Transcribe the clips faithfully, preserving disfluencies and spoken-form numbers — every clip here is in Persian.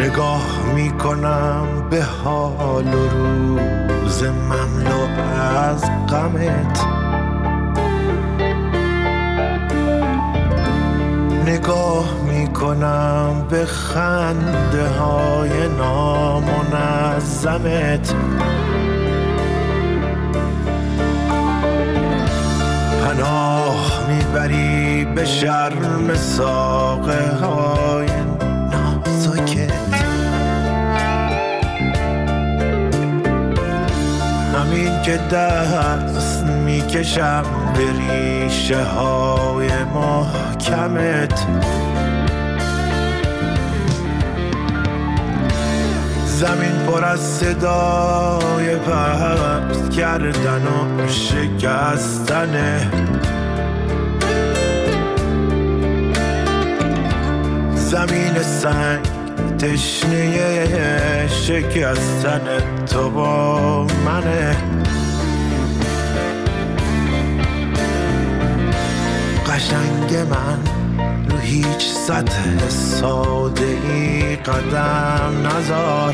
نگاه میکنم به حال و روز مملو از غمت، نگاه میکنم به خنده های نامنظمت، پناه میبری به شرم ساقه های نازکت، همین که دست میکشم به ریشه های محکمت، زمین پر از صدای پست کردن و شکستنه، زمین سنگ تشنه شکستن تو با منه، قشنگ من رو هیچ سطح ساده ای قدم نذار،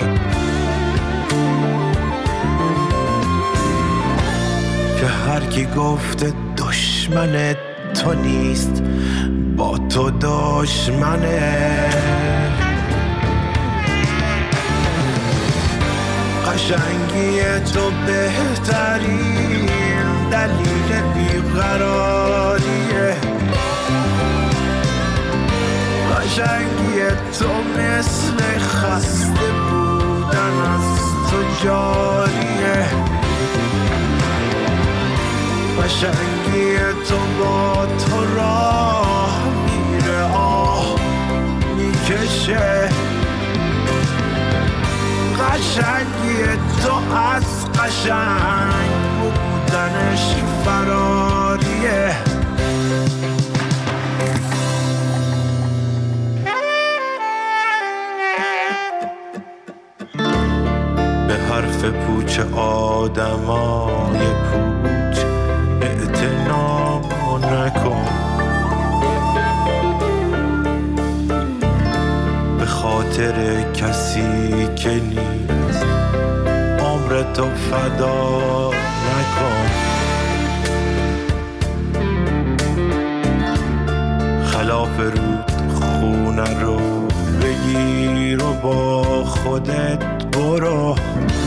که هر کی گفته دشمن تو نیست با تو دشمنه، قشنگی تو بهترین دلیل بیقراریه، قشنگی تو مثل خسته بودن از تو جاریه، قشنگی تو با تو راه میره آه میکشه، قشنگی تو از قشنگ بودنش فراریه، به حرف پوچ آدمای پوچ اعتنا نکن، به خاطر کسی که نیست عمر تو فدا نکن، خلاف رود خونه رو بگیر و با خودت برو،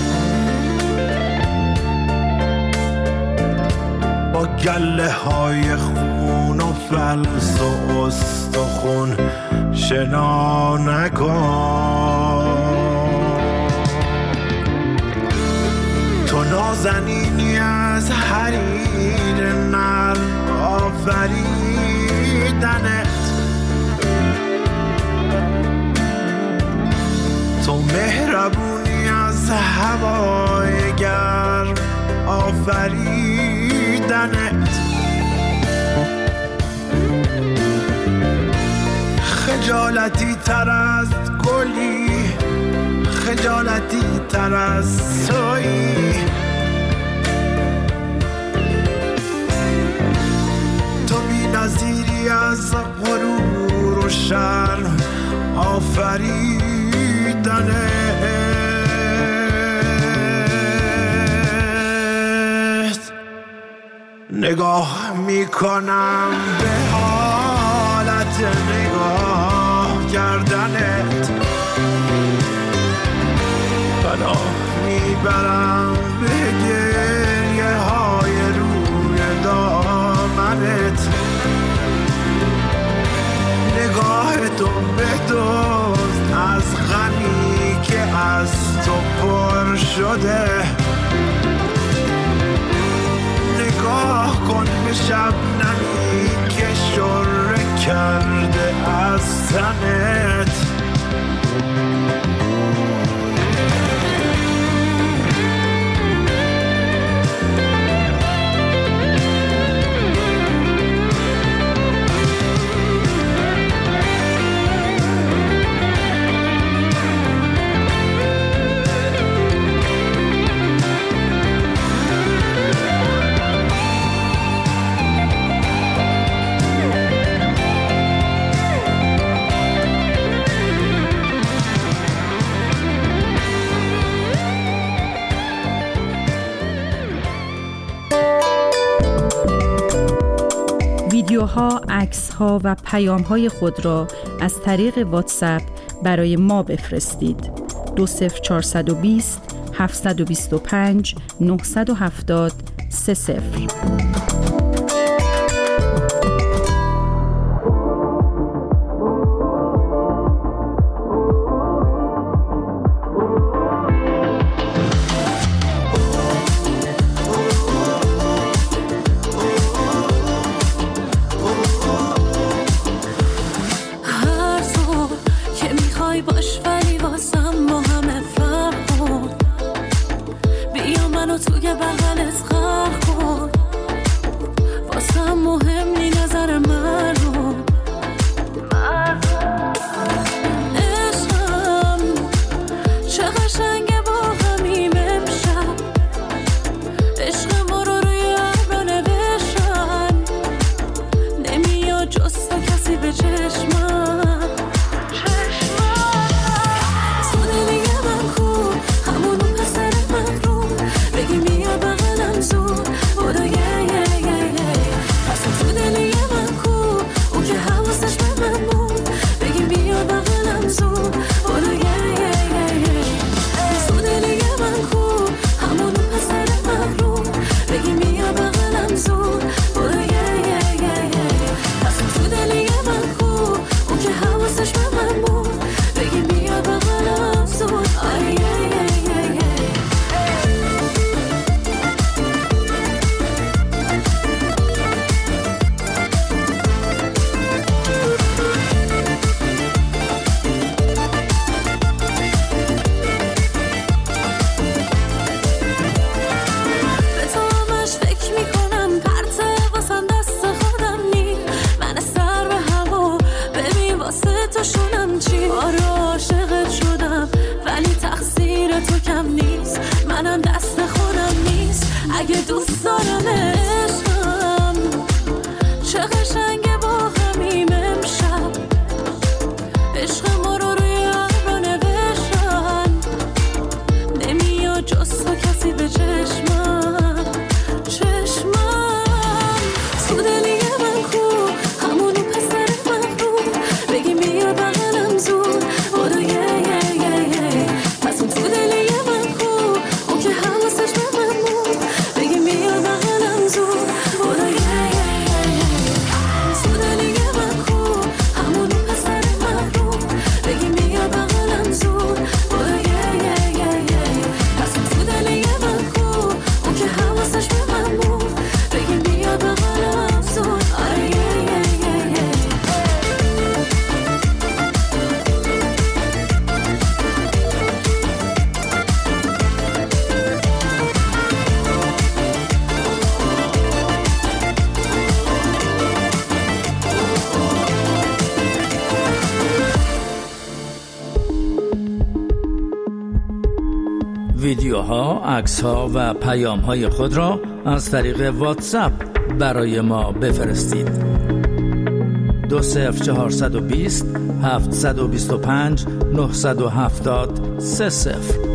با گله های خون و فلس و استخون شنا نکن، تو نازنینی از حریر نرم آفریدنت، تو مهربونی از هوای گرم آفریدنت، خجالتی تر از گلی، خجالتی تر از تویی، تو بی نظیری از غرور و شرم آفریدنت، نگاه میکنم به حالت نگاه کردنت، پناه میبرم به گریه های روی دامنت، نگاه تو بدزد از غمی که از تو پر شده، نگاه کن به شبنمی که شره کرده از تنت، ویدیوها، عکس‌ها و پیام‌های خود را از طریق واتساپ برای ما بفرستید. دو صفر چهارصد و بیست هفتصد و بیست و پنج نهصد و هفتاد سه صفر. باش ولی واسم با همه فرق کن، بیا منو توی بغلت غرق کن، واسم مهم نی نظر من رو، عشقم چه قشنگه با همیم امشب، عشق ما رو روی ابرا نوشتن، نمیاد جز تو کسی به چشمم. منم دست خودم نیست اگه دوست دارم عشقم، چه قشنگه با همیم امشب، عشق ما رو روی ابرا نوشتن، نمیاد جز تو کسی به چشمم، چشمم تو دلی من کو، همونو پسر مغرور، بگی بیا بغلم زود، بودو یه یه یه یه، پس اون تو دلی من کو، اون که حواسش به من بود، بگی بیا بغلم زود، بودو یه یه یه یه، تو دلی من کو، همونو پسر مغرور، بگی بیا بغلم زود، بودو یه یه یه یه، پس اون تو دلی من کو، اون که حواسش به من بود، بگی بیا بغلم زود، آره یه یه یه یه. ویدیوها، عکس‌ها و پیام‌های خود را از طریق واتساپ برای ما بفرستید. دو صفر چهارصد و بیست هفتصد و بیست و پنج نهصد و هفتاد سه صفر.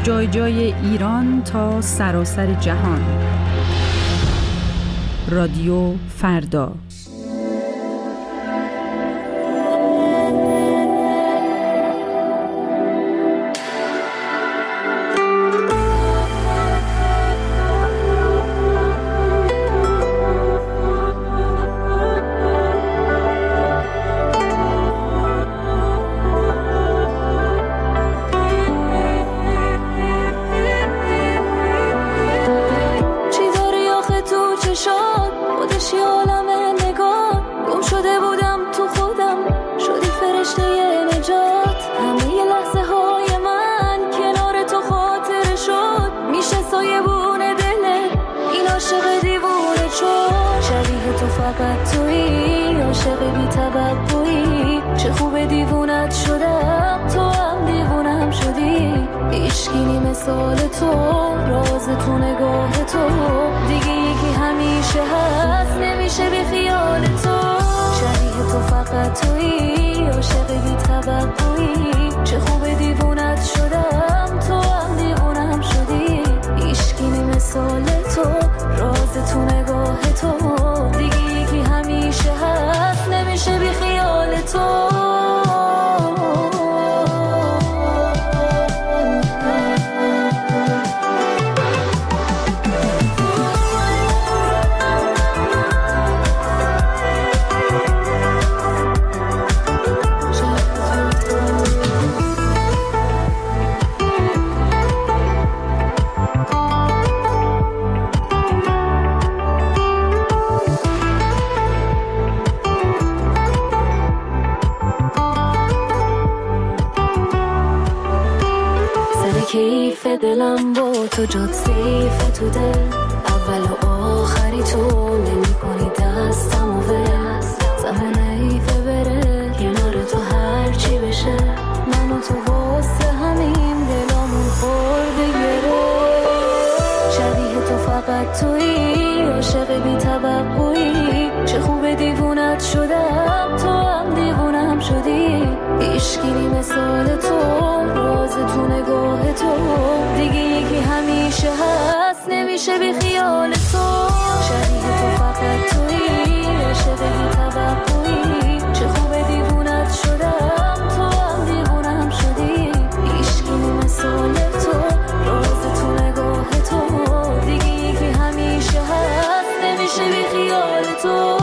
جای جای ایران تا سراسر جهان. رادیو فردا. کیف دلم با تو جات سیف تو دل، اول و آخری تو نمی کنی دستم و ول، زمان ایفه بره کنار تو هر چی بشه، من و تو واسه همین دلامون خورده گره، شبیه تو فقط تویی، عاشق بی توقعی، چه خوب دیوونت شدم تو هم دیوونم شدی، عشقی مثال تو راز تو نگاه تو، دیگه یکی همیشه هست نمیشه بی خیال تو، شبیه تو فقط تویی، عاشق بی توقعی، چه خوب دیوونت شدم تو هم دیوونم شدی، عشقی مثال تو راز تو نگاه تو، دیگه یکی همیشه هست نمیشه بی خیال تو.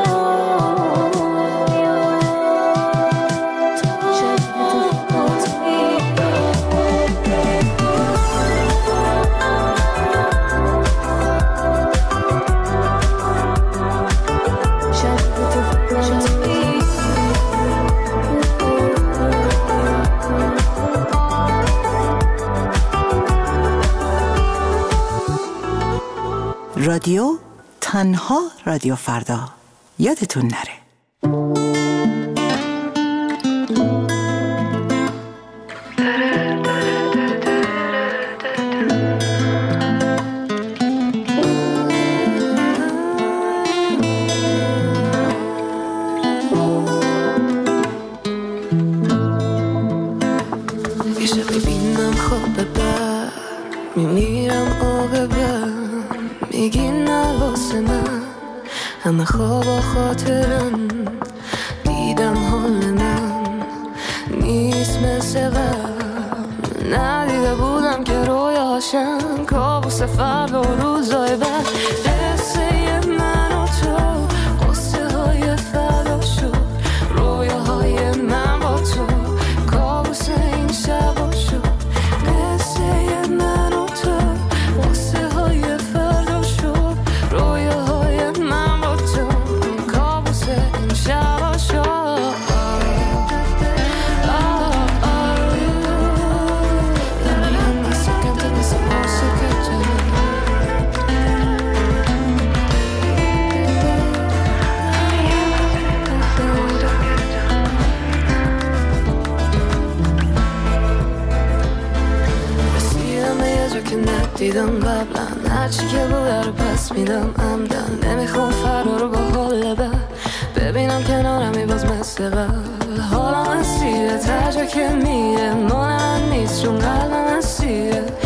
رادیو تنها رادیو فردا، یادتون نره. ایشه ببینم خواب ببر میمیرم آب ببر، میگی نه واسه من همه خواب خاطرم، دیدم حال من نیست مثل قبل، ندیده بودم که رویاشم کابوس فردا و روزای بعد، قصه من و تو قصه های فردا شد، رویاهای من با تو کابوس این شبا شد، قصه من و تو قصه های فردا شد، رویاهای من با تو کابوس این شبا شد. دیدم قبلا هرچی که بوده رو پس میدم عمدن، نمیخوام فردا رو با حال بد ببینم کنارمی باز مثل قبل، حالم اسیره تا جا که میره مال من نیست چون قلبم اسیره،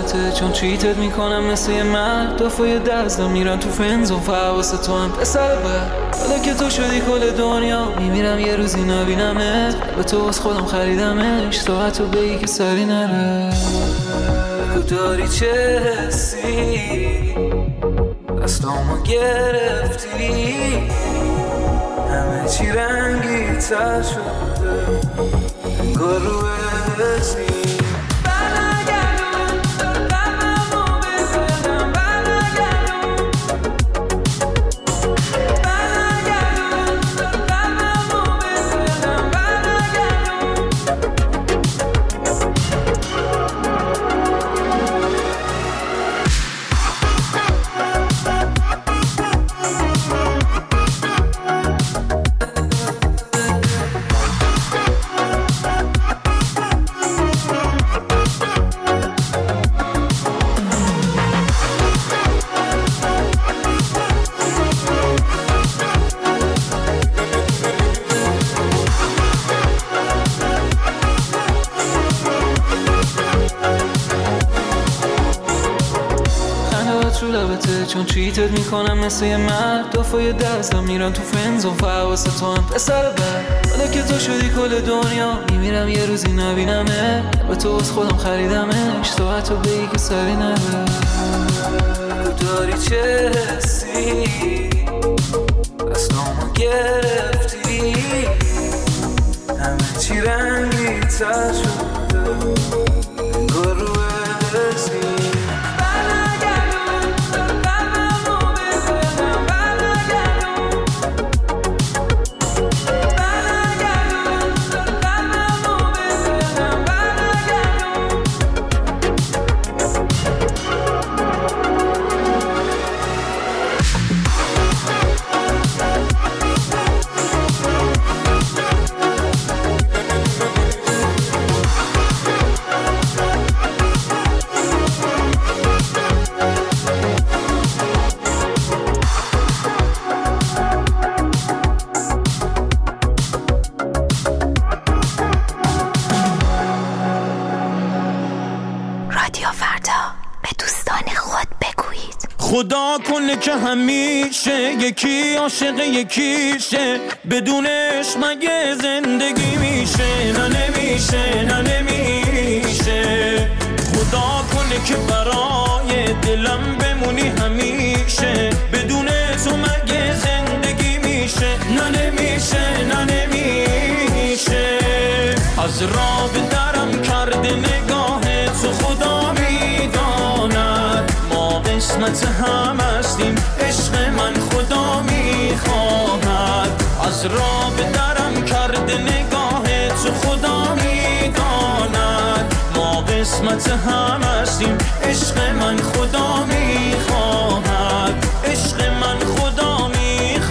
لبته چون چیتت میکنم مثل یه مرد دافای دستم میرن تو فنزون فحواسه تو هم پسر بر حالا که تو شدی کل دنیا میمیرم یه روزی نبینمت به تو از خودم خریدمش تا تو بگی که سری نره بگو داری چه حسی دستامو گرفتی همه چی رنگی تر شده انگار رو حسی چون چیتت میکنم مثل یه مرد دافای دستم میرن تو فنزون فحواسه تو هم پسر بر حالا که تو شدی کل دنیا میمیرم یه روزی نبینمه به تو از خودم خریدمش تا حتی بگی که سری نره بگو داری چه حسی دستامو گرفتی همه چی رنگی تر شده انگار رو حسی خدا کنه که همیشه یکی عاشق یکیشه بدونش مگه زندگی میشه نه نمیشه نه نمیشه خدا کنه که برای دلم بمونی همیشه بدون تو مگه زندگی میشه نه نمیشه نه نمیشه از راه به درم کرده نگاه تو خدا میداند قسمت هم هستیم عشق من خدا میخواهد از راه به درم کرده نگاه تو خدا میداند ما قسمت هم هستیم عشق من خدا میخواهد عشق من خدا میخواهد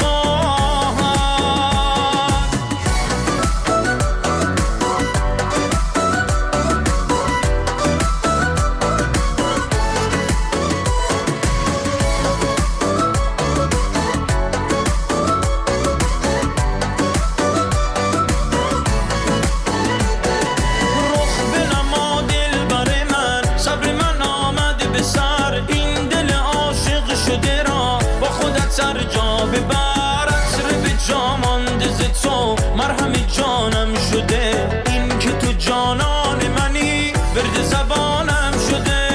سر جا ببر عطر به جا مانده ز تو مرهم جانم شده این که تو جانان منی ورد زبانم شده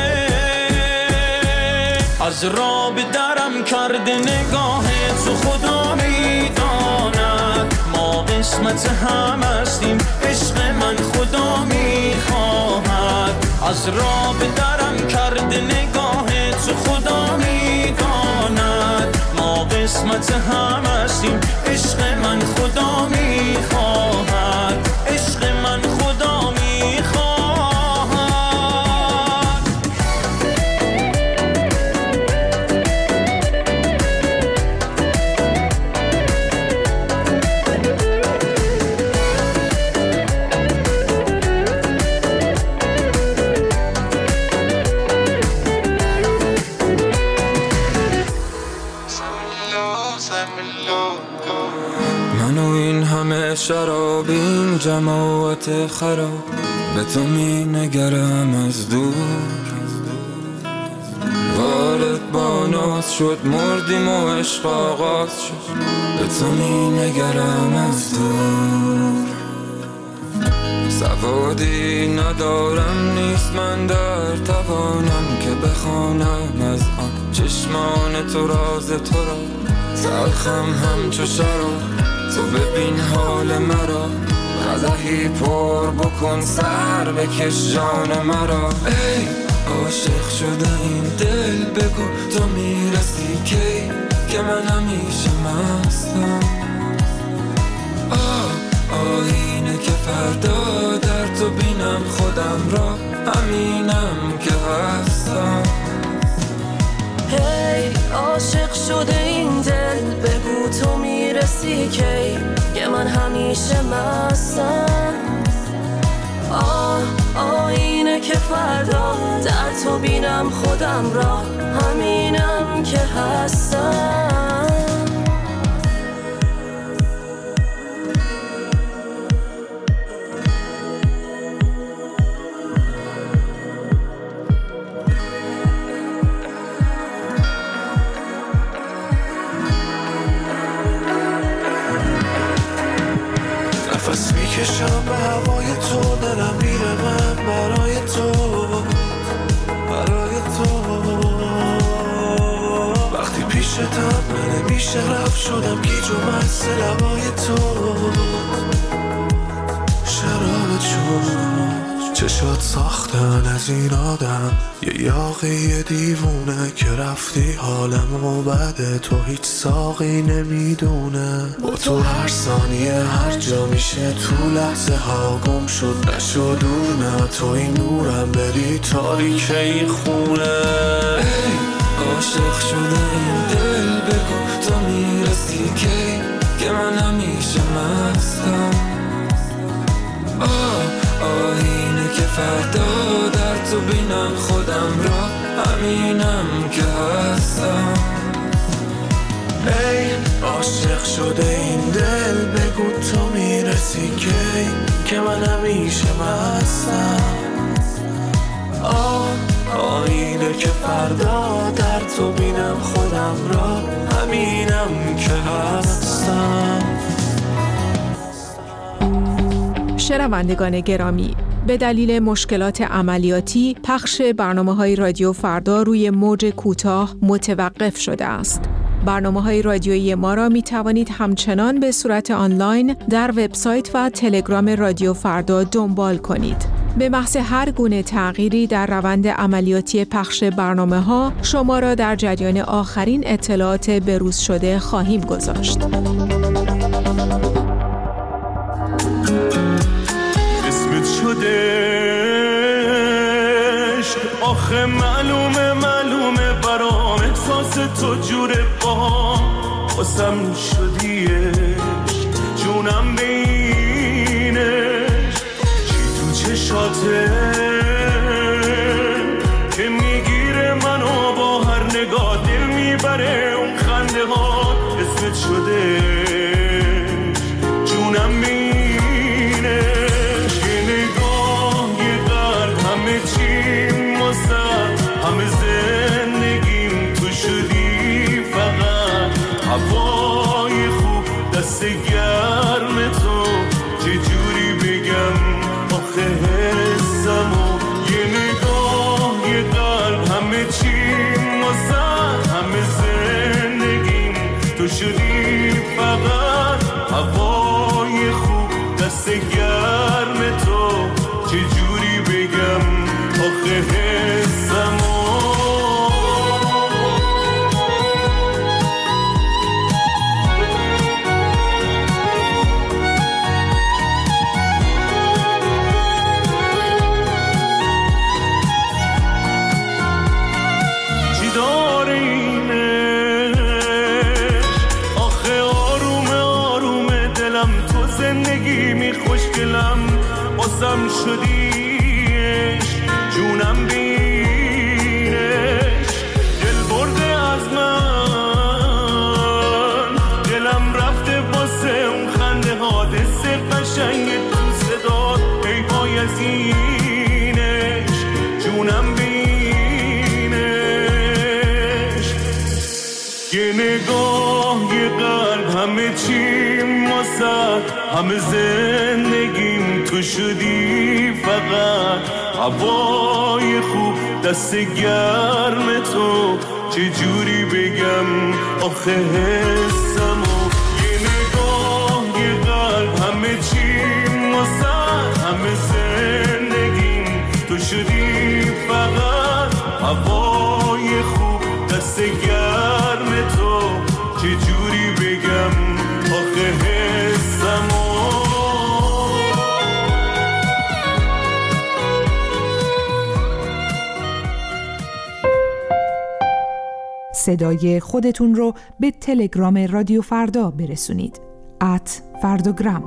از راه به درم کرده نگاه تو خدا میداند ما قسمت هم هستیم عشق من خدا میخواهد از راه به درم کرده نگاه تو خدا میداند ما قسمت هم هستیم عشق من خدا میخواهد عشق من خدا میخواهد منو این همه شراب این جماعت خراب به تو می نگرم از دور نماز شد، مردیم و عشق آغاز شد. به تو می نگرم از دور، سوادی ندارم نیست من در توانم که بخوانم از آن چشمان تو راز تو را. تلخم همچو شراب، تو ببین حال مرا، قدحی پر بکن سر بکش جان مرا. ای عاشق شده این دل، بگو تو میرسی کی که من همیشه مستم. آه آینه که فردا در تو بینم خودم را، همینم که هستم. هی عاشق شده این دل، بگو تو میرسی کی که من همیشه مستم. آه آینه که فردا در تو بینم خودم را، همینم که هستم. نفس میکشم به هوای تو، دلم میره من برای تو، برای تو. وقتی پیشتم من نمیشه رفت، شدم گیج و مست لبای تو. شراب چون چشات ساختن از این آدم، یه یاقی یه دیوونه که رفتی حالم و بعد تو هیچ ساقی نمیدونه. با تو هر ثانیه هر جا میشه تو لحظه ها گم شد، نشد دور نه توی نورم بری تاریک این خونه. ای عاشق شده این دل، بگو تو میرسی کی که من همیشه مستم. آه آینه که فردا در تو بینم خودم را، همینم که هستم. ای عاشق شده این دل، بگو تو میرسی کی که من همیشه مستم. آه آینه که فردا در تو بینم خودم را، همینم که هستم. شنوندگان گرامی، به دلیل مشکلات عملیاتی پخش برنامه‌های رادیو فردا روی موج کوتاه متوقف شده است. برنامه‌های رادیویی ما را می توانید همچنان به صورت آنلاین در وبسایت و تلگرام رادیو فردا دنبال کنید. به محض هر گونه تغییری در روند عملیاتی پخش برنامه‌ها شما را در جریان آخرین اطلاعات بروز شده خواهیم گذاشت. آخه معلومه معلومه برام احساس تو جوره با باسم شدیش، جونم بینش چی تو چشاته که میگیره منو با هر نگاه، دل میبره اون خنده ها اسمت شده جونم بینش. یه نگاه یه قلب همه چی همه زندگیم تو شدی، فقط هوای خوب دست گرم تو، چجوری بگم آخه حسمو. یه نگاه یه قلب همه چی واسه همه زندگیم تو شدی، فقط هوای خوب دست گرم تو، چجوری بگم آخه حسمو. چی داره اینش آخه آرومه آرومه دلم، تو زندگی می خوشگلم باسم شدیش، جونم بینش. دل برده از من، دلم رفته واسه اون خنده ها، دست قشنگ تو صدا، ای پای از اینش، جونم بینش. یه نگاه یه قلب همه چیم واسد، همه زندگیم تو شدی فقط. هوای خوب دست گرم تو، چه جوری بگم آخه حسمو. یه نگاه یه قلب همه چیم واسد، همه زندگیم تو شدی فقط. هوای خوب دست گرم تو، چه جوری بگم آخه حسمو. صدای خودتون رو به تلگرام رادیو فردا برسونید. ات فرداگرام.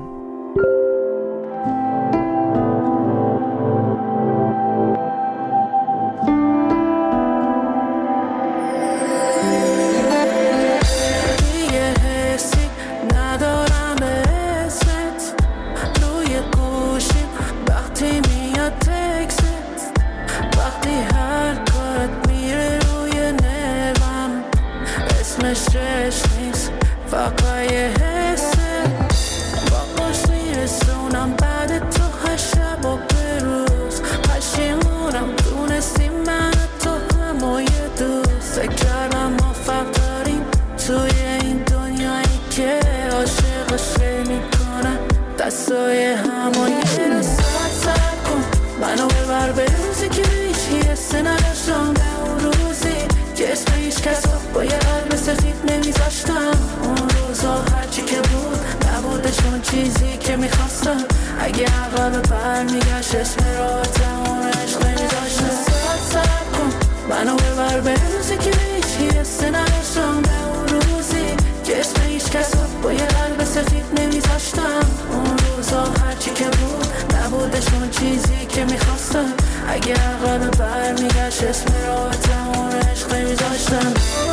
دستای همون یه رو ساعت ساعت کن، منو ببر به روزی که هیچی حسه نداشتم. به اون روزی که اسم هیچ کس با یه قلب سفید نمیذاشتم. اون روزا هرچی که بود نبودشون چیزی که میخواستم. اگه عقب بر میگشت اسم راحتم اون عشق نمیذاشتم. ساعت ساعت کن، منو ببر به روزی که هیچی حسه نداشتم. به اون روزی که اسم هیچ کس با یه قلب سفید نمیذاشتم. اون روزا هرچی که بود نبودشون چیزی که میخواستم. اگه عقب بر میگشت اسم راحتم اون عشق نمیذاشتم.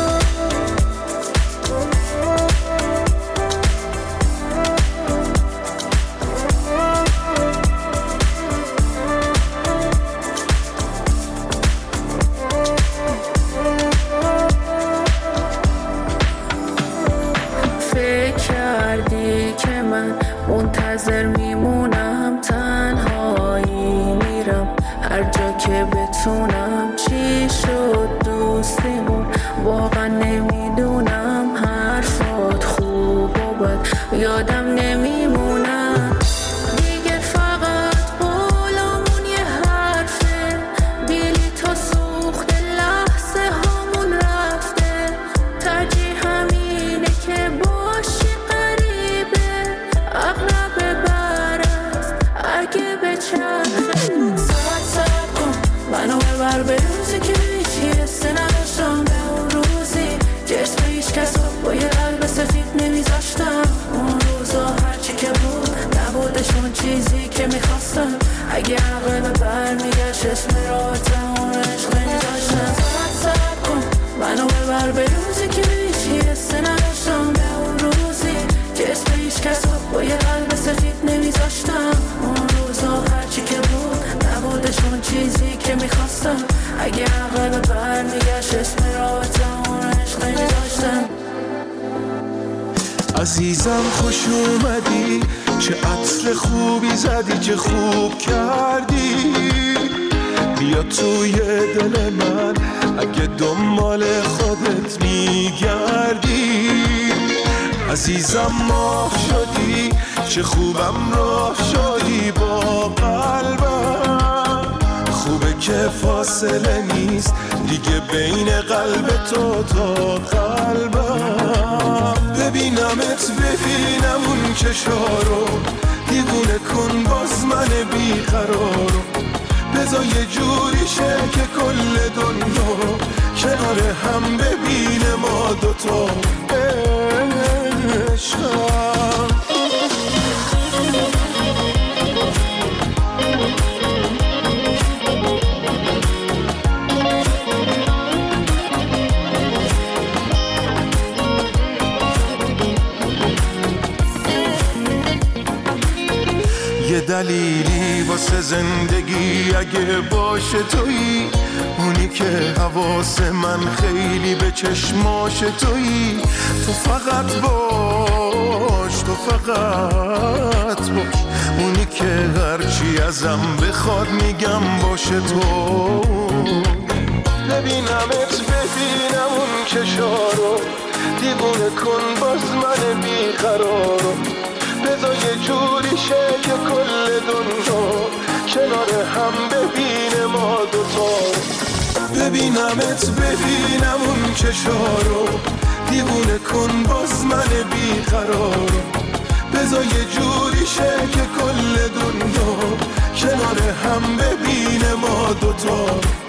منتظر میمونم، تنهایی میرم هر جا که بتونم. چی شد دوستیمون واقعا نمیدونم. حرفات خوب و بد یادم نمیمونم. دیگه فقط قولامون یه حرفه، بلیطا سوخت لحظه هامون رفته. ترجیح همینه که باشی اقرب برست اگه به چرخه. ساعت ساعت کن، منو ببر به روزی که هیچی حسه نداشتم. به اون روزی که اسم هیچ کس با یه قلب سفید نمیذاشتم. اون روزا هرچی که بود نبودشون چیزی که میخواستم. اگه عقل بر میگشت اسم راحتم اون عشق نمیذاشتم. ساعت ساعت کن، منو ببر به روزی که هیچی حسه نداشتم. به اون روزی که اسم هیچ کس با یه قلب سفید نمیذاشتم. اون روزا هرچی که بود نبودشون چیزی که میخواستم. اگه عقل بر میگشت اسم راحتم اون عشق نمیذاشتم. عزیزم خوش اومدی، چه عطر خوبی زدی، چه خوب کردی. بیا توی دل من اگه دنبال خودت میگردی. عزیزم ماه شدی، چه خوبم راه شدی با قلبم. خوبه که فاصله نیست دیگه بین قلب تو تا قلبم. ببینمت ببینم اون چشارو، دیوونه کن باز من بیقرارو. بذار یه جوری شه که کل دنیا کنار هم ببینه ما دوتا عشقم. دلیلی واسه زندگی اگه باشه تویی، اونی که حواس من خیلی به چشماش تویی. تو فقط باش، تو فقط باش، اونی که هرچی ازم بخواد میگم باشه تو. ببینمت ببینم اون چشارو، دیوونه کن باز من بیقرارو، بذار یه جوری شه که کل دنیا کنار هم ببینه ما دوتا. ببینمت ببینم اون چشارو، دیوونه کن باز من بیقرارو، بذار یه جوری شه که کل دنیا کنار هم ببینه ما دوتا.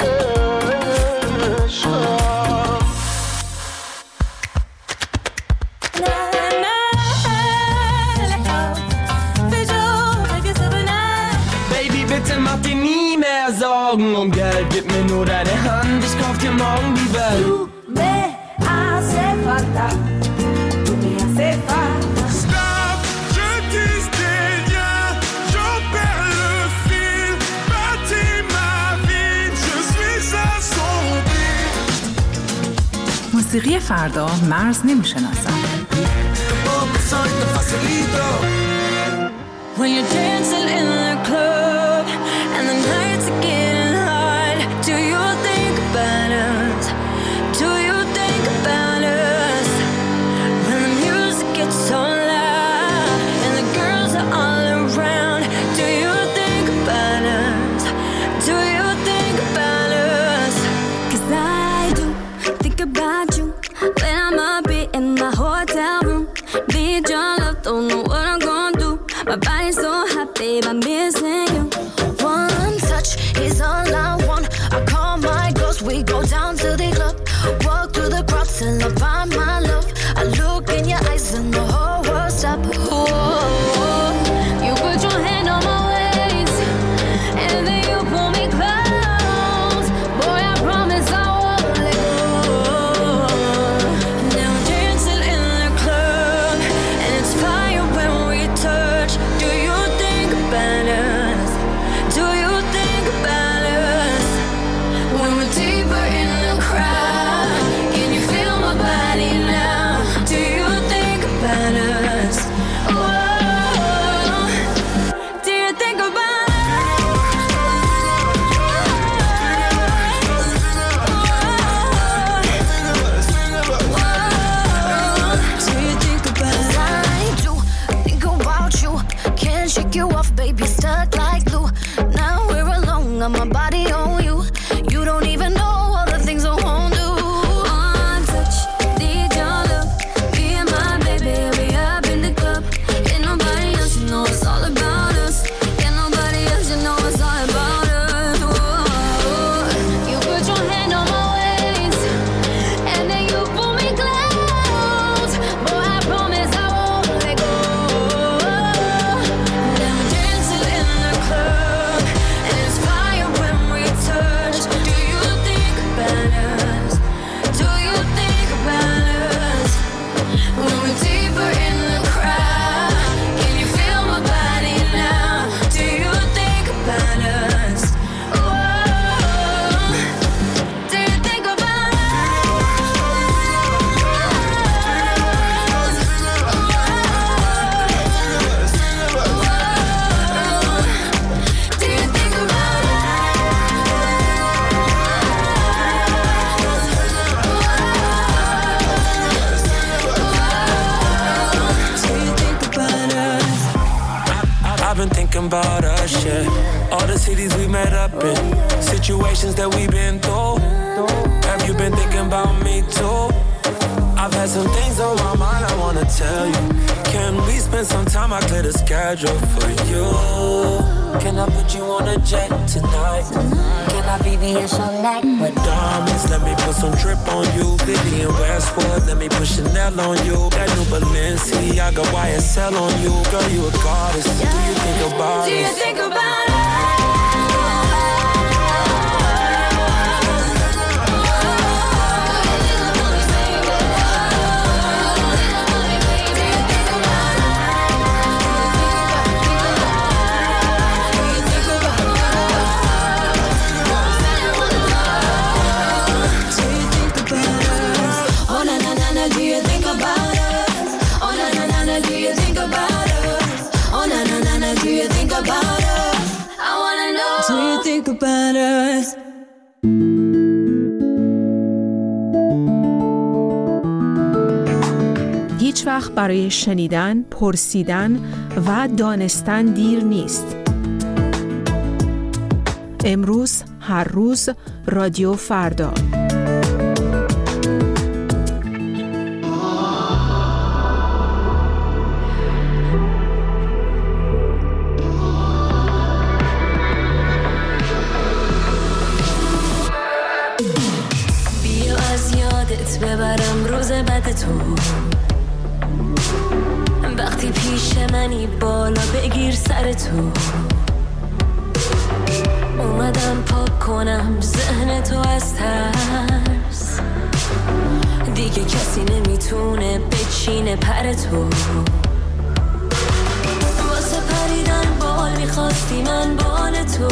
Und Geld, gib mir nur deine Hand, ich kauf dir morgen die Welt. Du me hace falta, tu me hace falta. Stop, je dis rien, j'en perds le fil, bâtis ma vie, je suis à son beat. موسیقی فردا مرز نمیشناسد. When you're dancing in the club and the nights are getting hot, do you think about us? Do you think about us? When the music gets so loud and the girls are all around, do you think about us? Do you think about us? 'Cause I do think about you when I'm up in my hotel room. Need your love, don't know what I'm gonna do. My body's so hot, babe, I'm missing you. One touch is all I want. I call my girls, we go down to the club. Walk through the crowd till I find my love. I look in your eyes and the whole world stop. Oh, you put your hand on my waist and then you pull me close. Boy, I promise I won't let go. Now we're dancing in the club and it's fire when we touch. Do you think about us? Do you think about us? When we're deeper in the crowd, can you feel my body now? Do you think about us? Oh, do you think about us? Do you think about us? I do think about you. Can't shake you off, baby, stuck like glue. Now we're alone, got my body on you. You don't even know all the things I won't do. One touch, need your love. Me and my baby, we up in the club. Ain't nobody else, you know it's all about us. Ain't nobody else, you know it's all about us. Whoa. You put your hand on my waist and then you pull me close. Boy, I promise I won't let go. Now we're dancing in the club and it's fire when we touch. Do you think about us? Do you think about us? When we're deeper in the crowd, can you feel my body now? Do you think about us? Oh, do you think about us? Do you think about us? Do you think about us? I've been thinking about us, yeah. All the cities we met up in, situations that we've been through. Have you been thinking about me too? I've had some things on my mind I wanna tell you. Can we spend some time? I clear the schedule for you. Can I put you on a jet tonight? Can I be the Chanel with Diamonds, let me put some drip on you. Vivian Westwood, let me put Chanel on you. That new Balenciaga Y S L on you. Girl, you a goddess. Do you think about Do you us? think about us? Do you think about us? na, do you think about us? Oh na na na na, do you think about us? Oh na na na na, do you think about us? I wanna know, do you think about us? هیچ وقت برای شنیدن، پرسیدن و دانستن دیر نیست. امروز، هر روز، رادیو فردا. بیا از یادت ببرم روز بعد تو، وقتی پیش منی بالا بگیر سر تو. اومدم پاک کنم ذهن تو از ترس، دیگه کسی نمیتونه بچینه پر تو. واسه پریدن بال میخواستی من بال تو،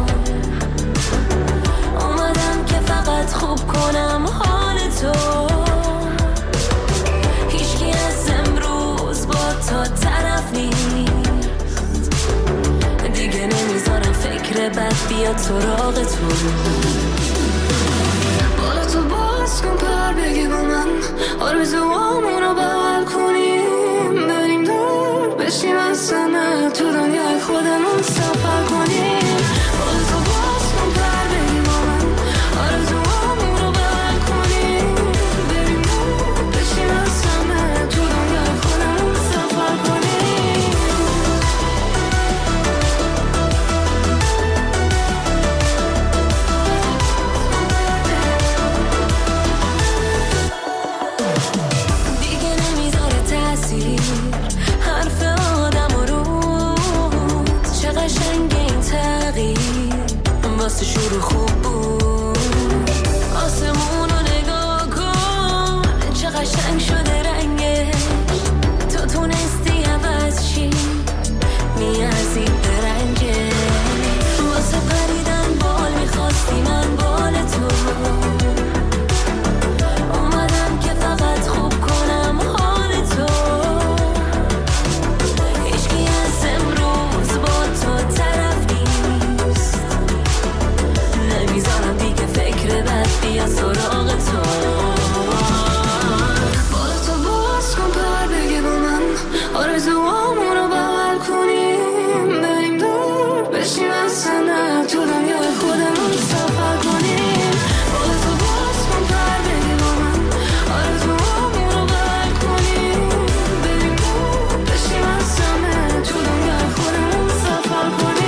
اومدم که فقط خوب کنم حال تو. هیچکی از امروز با تا طرف نیست، دیگه نمیذارم فکر بد بیاد سراغ تو. بالا تو باز کن پر بگی با من، آرزوامونو بغل کنیم، بریم دور بشیم از سمه، تو دنیای خودمون سفر کنیم. بالا تو باز کن پر بگی با من، آرزوامونو بغل کنیم، بریم دور بشیم از سمه، تو دنیای خودمون سفر کنیم. حرف آدم و روز چه قشنگ این تغییر واسه شروع خوب بود. آسمون رو نگاه کن چه قشنگ شده رنگش، تو تونستی عوض چی میازی به رنگش. واسه پریدن بال میخواستی من بال تو، اومدم که فقط خوب کنم حال تو. بیا سراغ تو. بالا تو باز کن پر بگی با من، آرزوامونو بغل کنیم، بریم دور بشیم از سنه، تو دنیای خودمون سفر کنیم. بالا تو باز کن پر بگی با من، آرزوامونو بغل کنیم، بریم دور بشیم از سنه، تو دنیای خودمون سفر کنیم.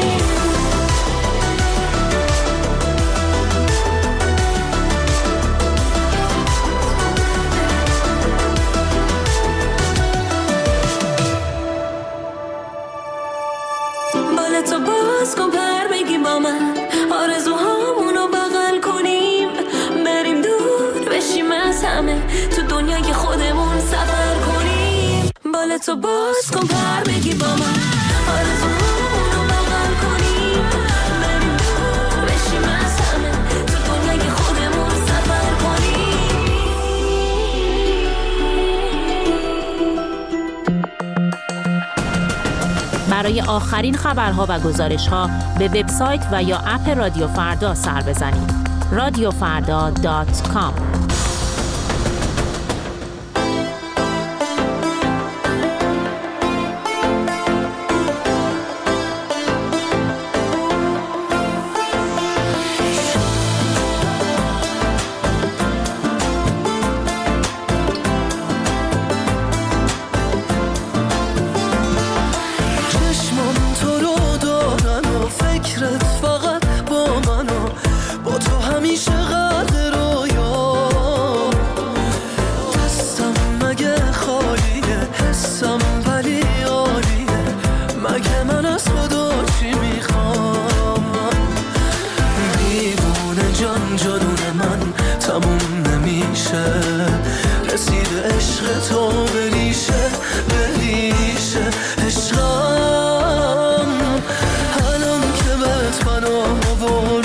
تو باز کن پر بگی با من، آرزوهامونو بغل کنیم، بریم دور بشیم از همه، تو دنیای خودمون سفر کنیم. بال تو باز کن پر بگی با من، آرزوهامونو بغل کنیم، بریم دور بشیم از همه، تو دنیای خودمون سفر کنیم. برای آخرین خبرها و گزارش‌ها به وبسایت و یا اپ رادیو فردا سر بزنید. رادیو فردا دات کام.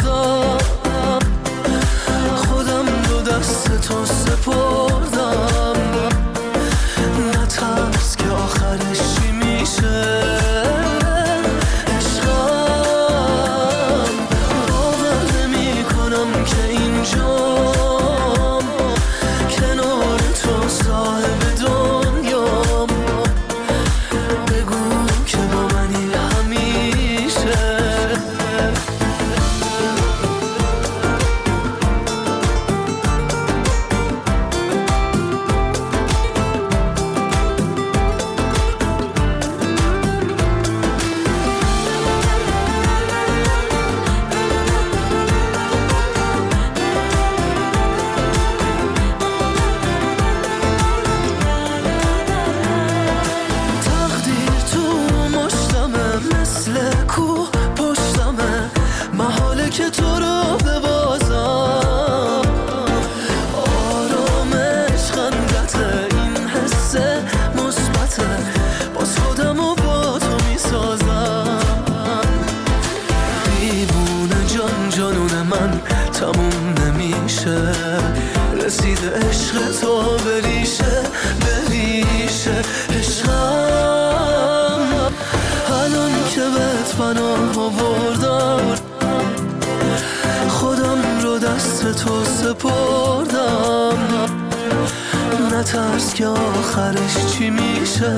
تو سپردم عشق تو بریشه بریشه عشقم. الان که بهت پناه آوردم خودم رو دست تو سپردم، نترس که آخرش چی میشه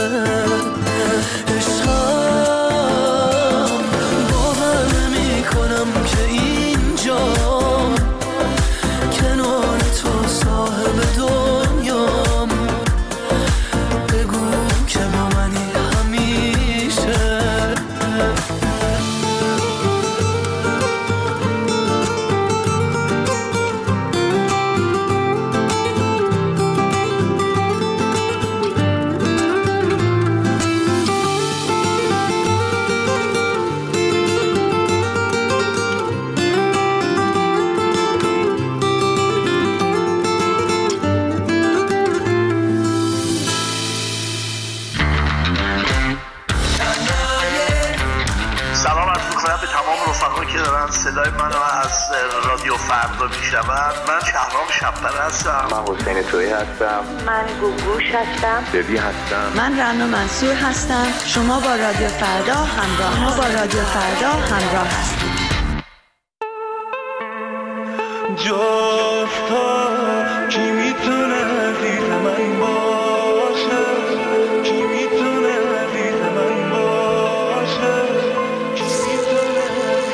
عشقم. باور نمی کنم که اینجا کنار تو صاحب دنیام، بگو که با منی همیشه. که دارن صدای منو از رادیو فردا میشنون. من شهرام شب‌پره هستم. من حسین تویی هستم. من گوگوش هستم. ببی هستم. من رنا منصور هستم. شما با رادیو فردا همراه شما با رادیو فردا همراه هستید. جفتا کی میتونه دید من باشه، کی میتونه دید من باشه، کی میتونه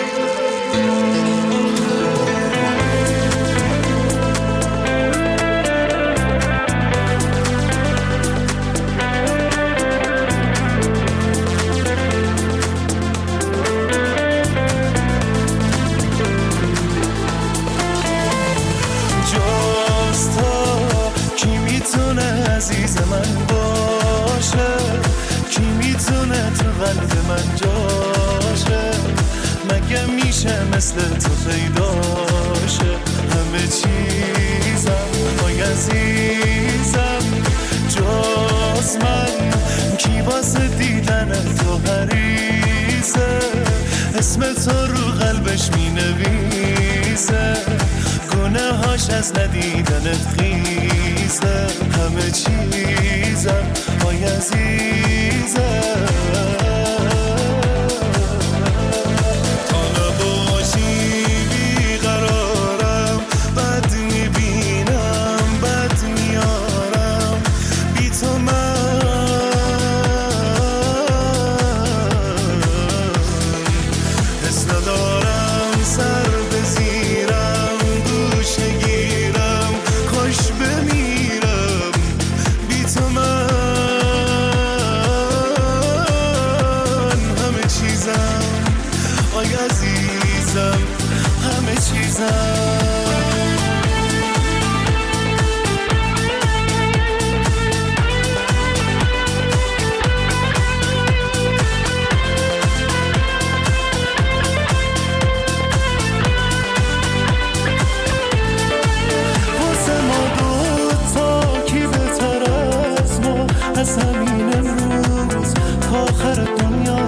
عزیز من باشه، کی میتونه تو قلب من جاشه، مگه میشه مثل تو پیداشه. همه چیزم وای عزیزم جز من، کی واسه دیدن تو حریصه، اسم تو رو قلبش مینویسه، گناهاش از ندیدنت خیزه. همه چیزم وای عزیزم تا نباشی بیقرارم، بد میبینم بد میارم بی تو من، حس ندارم سر بزیرم گوشه گیرم خوش بمیرم بی تو من. همه چیزم آی عزیزم همه چیزم. از همین امروز تا آخر دنیا،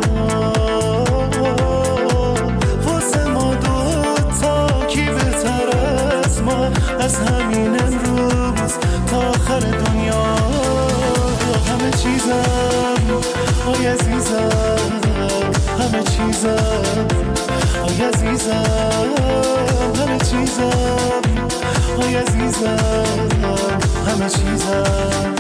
واسه ما دوتا کی بهتر از ما، از همین امروز تا آخر دنیا. همه چیزم آی عزیزم همه چیزم آی عزیزم همه چیزم آی عزیزم همه چیزم.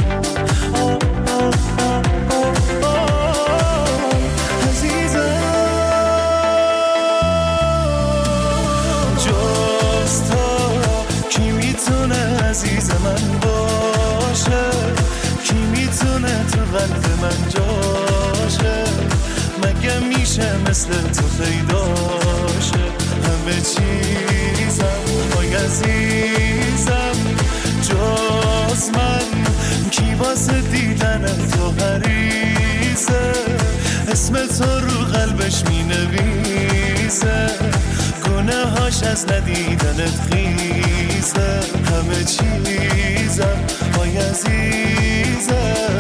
عزیز من باشه، کی میتونه تو قلب من جاشه، مگه میشه مثل تو پیداشه. همه چیزم آی عزیزم جز من، کی واسه دیدن تو حریصه، اسم تو رو قلبش مینویسه، گناهاش از ندیدنت خیزه. همه چیزم آی عزیزم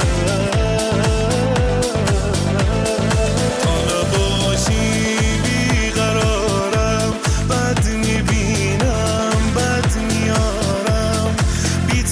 تا نباشی بیقرارم، بد میبینم بد میارم بی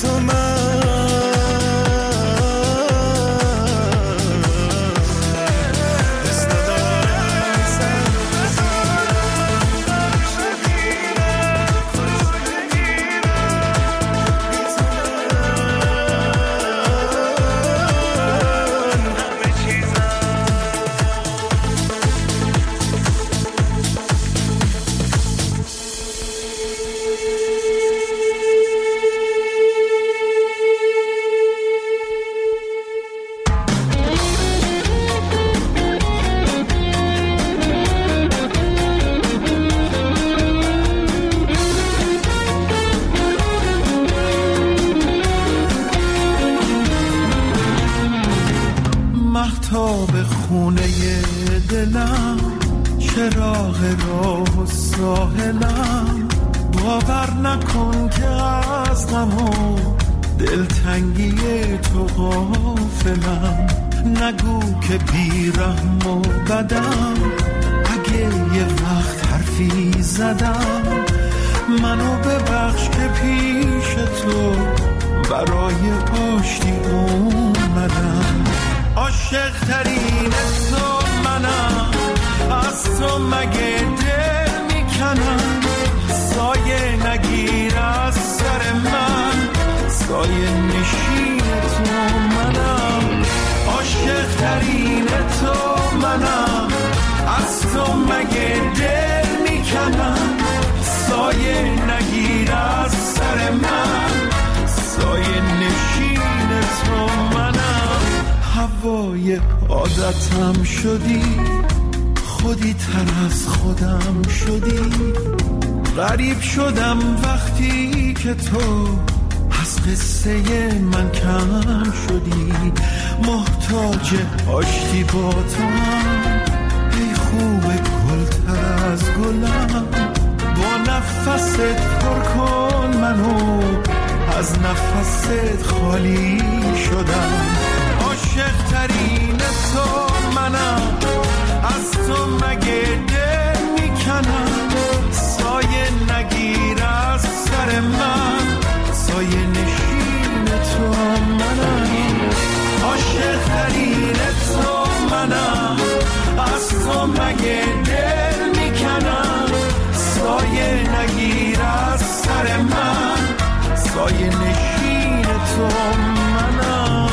خونه دلم، چراغ راه ساحلم. باور نکن که از غم و دلتنگی تو غافلم. نگو که بیرحم و بدم، اگه یه وقت حرفی زدم. منو ببخش که پیش تو برای آشتی اومدم. عاشق ترین تو منم، از تو مگه دل میکنم. سایه نگیر از سر من، سایه نشین تو منم. عاشق ترین تو منم، از تو مگه دل میکنم. سایه نگیر از سر من، سایه نشین تو منم. هوای عادتم شدی، خودی تر از خودم شدی. غریب شدم وقتی که تو از قصه من کم شدی. محتاج آشتی با تو هم، ای خوب گل تر از گلم. با نفست پر کن منو، از نفست خالی شدم. عاشق ترین تو منم، از تو مگه دل میکنم. سایه نگیر از سر من، سایه نشین تو منم. عاشق ترین تو منم، از تو مگه دل میکنم. سایه نگیر از سر من، سایه نشین تو منم.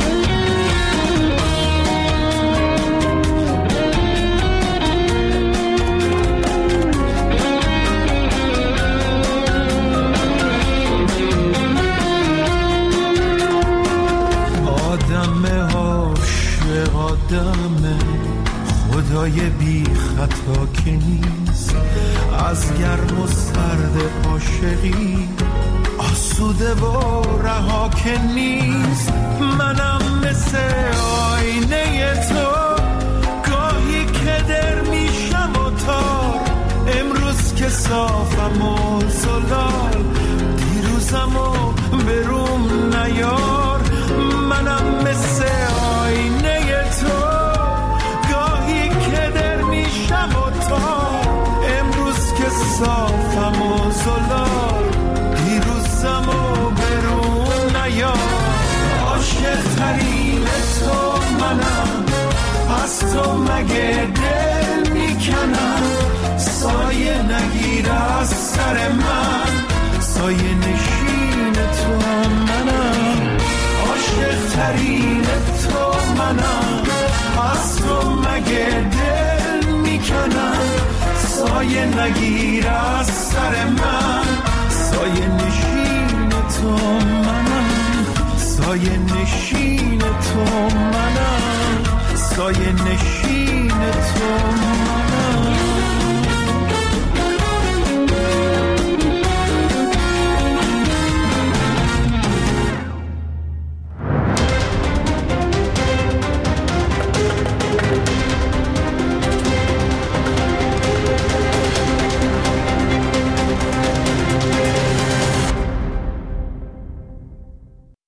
آدم عاشق آدم، خدای بی خطا که نیست. از گرم و سرد عاشقی آسوده و رها که نیست. منم مثل آینه تو، گاهی که در میشم و تار. امروز که صافم و زلال، دیروزم و بروم نیار. منم مثل آینه تو، گاهی که در میشم و تار. امروز که صافم و زلال، دیروزم و برون نیار. عاشق ترین تو منم، از تو مگه دل میکنم. سایه نگیر از سر من، سایه نشین تو منم. عاشق ترین تو منم، از تو مگه دل میکنم. سایه نگیر از سر من، سایه نشین تو منم. سایه نشین تو منم، سایه نشین تو منم.